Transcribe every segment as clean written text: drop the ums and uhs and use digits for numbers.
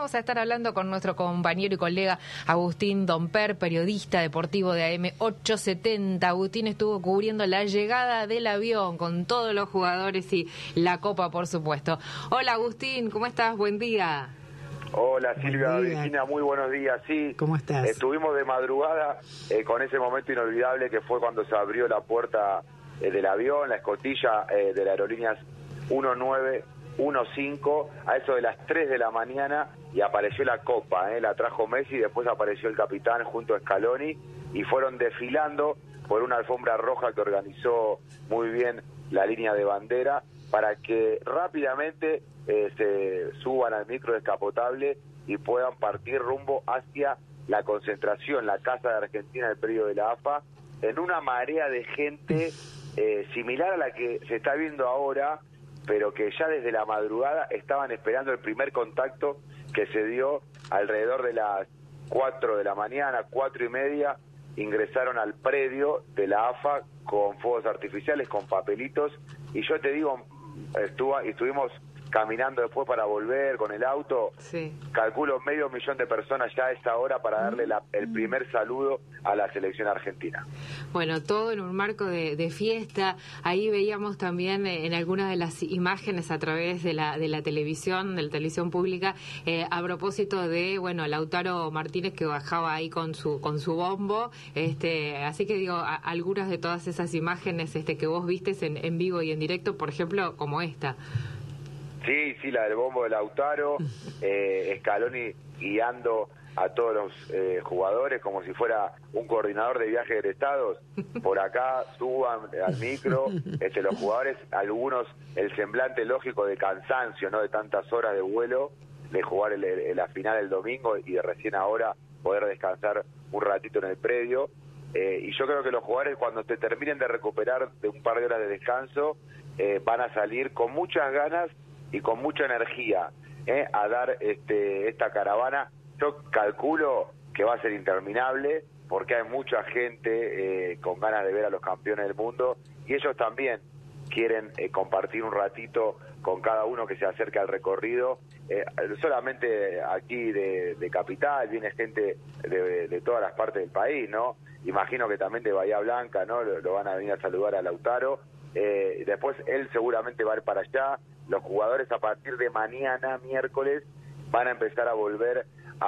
vamos a estar hablando con nuestro compañero y colega Agustín Domper, periodista deportivo de AM 870. Agustín estuvo cubriendo la llegada del avión con todos los jugadores y la Copa, por supuesto. Hola Agustín, ¿cómo estás? Buen día. Hola Silvia, Virginia, muy buenos días. Sí, ¿cómo estás? Estuvimos de madrugada con ese momento inolvidable que fue cuando se abrió la puerta del avión, la escotilla de la aerolíneas 1915, a eso de las 3 de la mañana, y apareció la Copa, la trajo Messi, después apareció el capitán junto a Scaloni, y fueron desfilando por una alfombra roja que organizó muy bien la línea de bandera, para que rápidamente se suban al micro descapotable y puedan partir rumbo hacia la concentración, la Casa de Argentina del predio de la AFA, en una marea de gente similar a la que se está viendo ahora, pero que ya desde la madrugada estaban esperando el primer contacto que se dio alrededor de las 4 de la mañana, 4:30, ingresaron al predio de la AFA con fuegos artificiales, con papelitos, y yo te digo, estuvimos caminando después para volver con el auto, sí. Calculo 500.000 de personas ya a esa hora para darle el primer saludo a la selección argentina. Bueno, todo en un marco de fiesta. Ahí veíamos también en algunas de las imágenes a través de la televisión, de la televisión pública, a propósito de, bueno, Lautaro Martínez que bajaba ahí con su bombo, así que digo, algunas de todas esas imágenes que vos vistes en vivo y en directo, por ejemplo, como esta. Sí, la del bombo de Lautaro, Scaloni guiando a todos los jugadores como si fuera un coordinador de viajes egresados. Por acá suban al micro, los jugadores, algunos el semblante lógico de cansancio, ¿no? De tantas horas de vuelo, de jugar la final el domingo y de recién ahora poder descansar un ratito en el predio. Y yo creo que los jugadores, cuando se terminen de recuperar de un par de horas de descanso, van a salir con muchas ganas y con mucha energía a dar esta caravana. Yo calculo que va a ser interminable porque hay mucha gente con ganas de ver a los campeones del mundo, y ellos también quieren compartir un ratito con cada uno que se acerque al recorrido. Solamente aquí de Capital viene gente de todas las partes del país, ¿no? Imagino que también de Bahía Blanca, ¿no? Lo van a venir a saludar a Lautaro. Después él seguramente va a ir para allá. Los jugadores a partir de mañana, miércoles, van a empezar a volver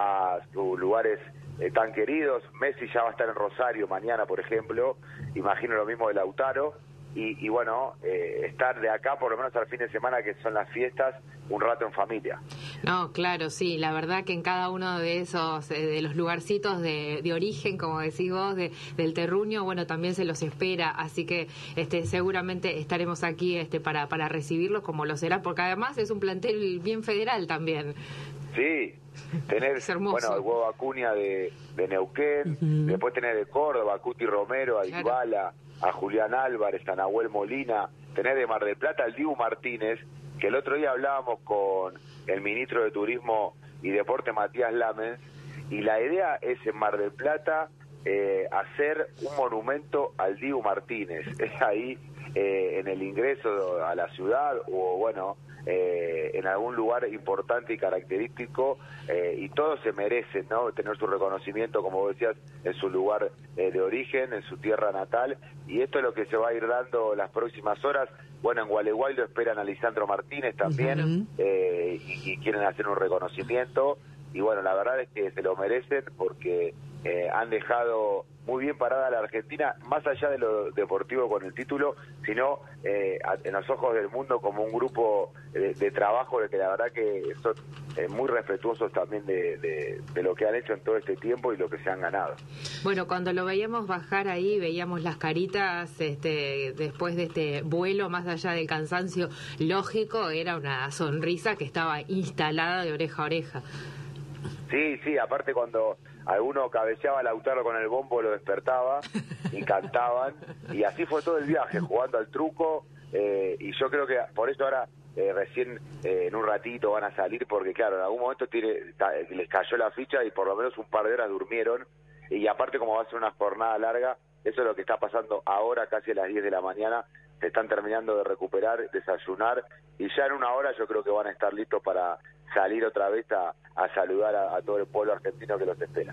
a sus lugares tan queridos. Messi ya va a estar en Rosario mañana, por ejemplo. Imagino lo mismo de Lautaro. Y bueno, estar de acá por lo menos al fin de semana, que son las fiestas, un rato en familia. No, claro, sí, la verdad que en cada uno de esos, de los lugarcitos de origen, como decís vos, del terruño, bueno, también se los espera, así que seguramente estaremos aquí para recibirlos como lo será, porque además es un plantel bien federal también. Sí, tener, bueno, el huevo Acuña de Neuquén, después tener de Córdoba, a Cuti Romero, a Dybala, a Julián Álvarez, a Nahuel Molina, tener de Mar del Plata al Dibu Martínez, que el otro día hablábamos con el ministro de Turismo y Deporte, Matías Lamens, y la idea es en Mar del Plata hacer un monumento al Dibu Martínez, es ahí en el ingreso a la ciudad, o bueno, en algún lugar importante y característico, y todos se merecen, ¿no? Tener su reconocimiento, como vos decías, en su lugar de origen, en su tierra natal, y esto es lo que se va a ir dando las próximas horas. Bueno, en Gualeguay lo esperan a Lisandro Martínez también, y quieren hacer un reconocimiento, y bueno, la verdad es que se lo merecen porque han dejado muy bien parada a la Argentina, más allá de lo deportivo con el título, sino en los ojos del mundo como un grupo de trabajo, de que la verdad que son muy respetuosos también de lo que han hecho en todo este tiempo y lo que se han ganado. Bueno, cuando lo veíamos bajar ahí, veíamos las caritas después de este vuelo, más allá del cansancio lógico, era una sonrisa que estaba instalada de oreja a oreja. Sí, aparte cuando alguno cabeceaba a Lautaro con el bombo, lo despertaba y cantaban, y así fue todo el viaje, jugando al truco, y yo creo que por eso ahora recién en un ratito van a salir, porque claro, en algún momento les cayó la ficha y por lo menos un par de horas durmieron, y aparte como va a ser una jornada larga, eso es lo que está pasando ahora, casi a las 10 de la mañana, se están terminando de recuperar, desayunar, y ya en una hora yo creo que van a estar listos para salir otra vez a saludar a todo el pueblo argentino que los espera.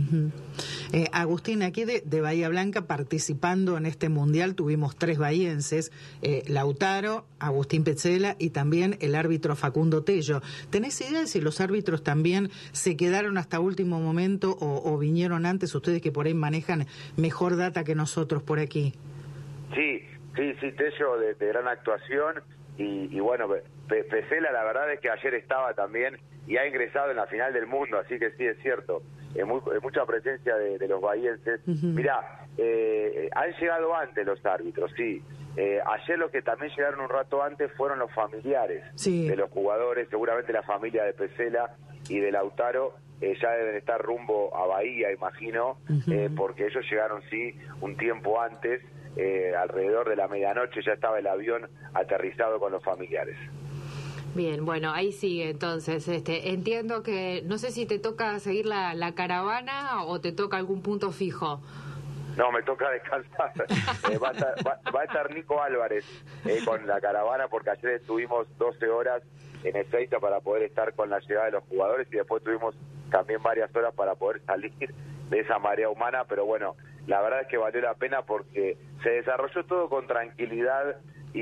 Agustín, aquí de Bahía Blanca, participando en este mundial, tuvimos 3 bahienses, Lautaro, Agustín Petzela y también el árbitro Facundo Tello. ¿Tenés idea de si los árbitros también se quedaron hasta último momento o vinieron antes, ustedes que por ahí manejan mejor data que nosotros por aquí? Sí, Tello de gran actuación y bueno, Petzela la verdad es que ayer estaba también y ha ingresado en la final del mundo, así que sí, es cierto. Mucha presencia de los bahienses. Mirá, han llegado antes los árbitros, sí. Ayer los que también llegaron un rato antes fueron los familiares de los jugadores, seguramente la familia de Petzela y de Lautaro ya deben estar rumbo a Bahía, imagino, porque ellos llegaron, sí, un tiempo antes, alrededor de la medianoche ya estaba el avión aterrizado con los familiares. Bien, bueno, ahí sigue entonces. Entiendo que, no sé si te toca seguir la caravana o te toca algún punto fijo. No, me toca descansar. Va a estar Nico Álvarez con la caravana porque ayer estuvimos 12 horas en Ezeiza para poder estar con la llegada de los jugadores y después tuvimos también varias horas para poder salir de esa marea humana, pero bueno, la verdad es que valió la pena porque se desarrolló todo con tranquilidad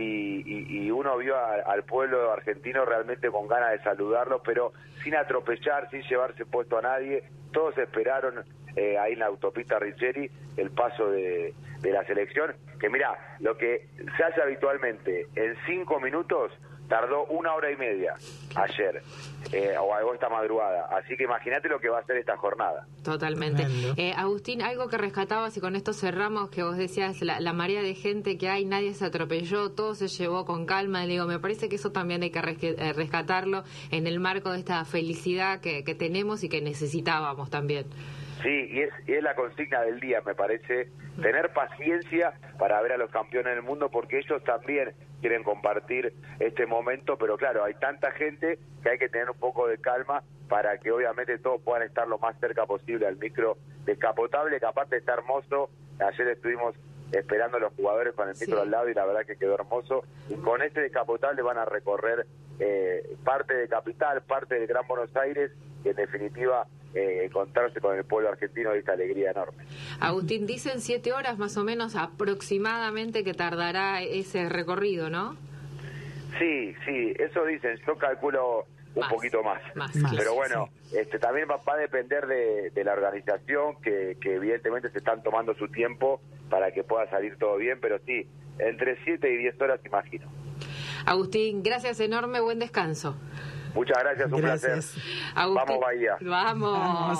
y uno vio al pueblo argentino realmente con ganas de saludarlo, pero sin atropellar, sin llevarse puesto a nadie. Todos esperaron ahí en la autopista Richeri el paso de la selección, que mirá, lo que se hace habitualmente en 5 minutos tardó 1 hora y media ayer o esta madrugada, así que imagínate lo que va a ser esta jornada. Totalmente. Agustín, algo que rescatabas y con esto cerramos, que vos decías la marea de gente que hay, nadie se atropelló, todo se llevó con calma. Digo, me parece que eso también hay que rescatarlo en el marco de esta felicidad que tenemos y que necesitábamos también. Sí, y es la consigna del día, me parece, tener paciencia para ver a los campeones del mundo, porque ellos también quieren compartir este momento, pero claro, hay tanta gente que hay que tener un poco de calma para que obviamente todos puedan estar lo más cerca posible al micro descapotable, que aparte está hermoso. Ayer estuvimos esperando a los jugadores con el micro al lado y la verdad que quedó hermoso, y con este descapotable van a recorrer parte de Capital, parte del Gran Buenos Aires, y en definitiva encontrarse con el pueblo argentino de esta alegría enorme. Agustín, dicen 7 horas más o menos aproximadamente que tardará ese recorrido, ¿no? Sí, eso dicen. Yo calculo un poquito más. Pero bueno, también va a depender de la organización, que evidentemente se están tomando su tiempo para que pueda salir todo bien, pero sí, entre 7 y 10 horas imagino. Agustín, gracias enorme, buen descanso. Muchas gracias, un placer. Agustín, vamos Bahía. Vamos.